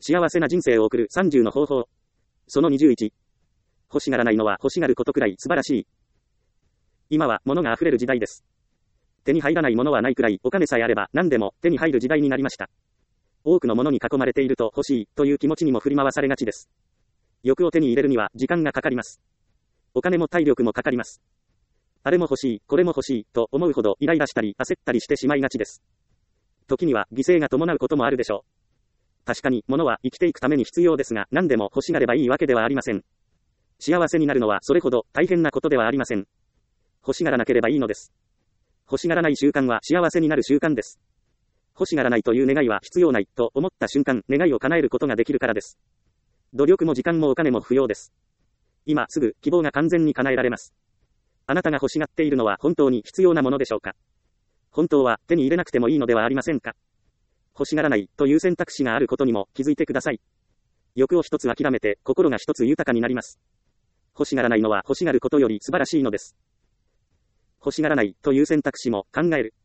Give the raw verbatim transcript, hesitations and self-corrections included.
幸せな人生を送るさんじゅうの方法。そのにじゅういち。欲しがらないのは欲しがることくらい素晴らしい。今は物が溢れる時代です。手に入らないものはないくらいお金さえあれば何でも手に入る時代になりました。多くのものに囲まれていると欲しいという気持ちにも振り回されがちです。欲を手に入れるには時間がかかります。お金も体力もかかります。あれも欲しい、これも欲しいと思うほどイライラしたり焦ったりしてしまいがちです。時には犠牲が伴うこともあるでしょう。確かに物は生きていくために必要ですが何でも欲しがればいいわけではありません。幸せになるのはそれほど大変なことではありません。欲しがらなければいいのです。欲しがらない習慣は幸せになる習慣です。欲しがらないという願いは必要ないと思った瞬間、願いを叶えることができるからです。努力も時間もお金も不要です。今すぐ希望が完全に叶えられます。あなたが欲しがっているのは本当に必要なものでしょうか。本当は手に入れなくてもいいのではありませんか。欲しがらないという選択肢があることにも気づいてください。欲を一つ諦めて心が一つ豊かになります。欲しがらないのは欲しがることより素晴らしいのです。欲しがらないという選択肢も考える。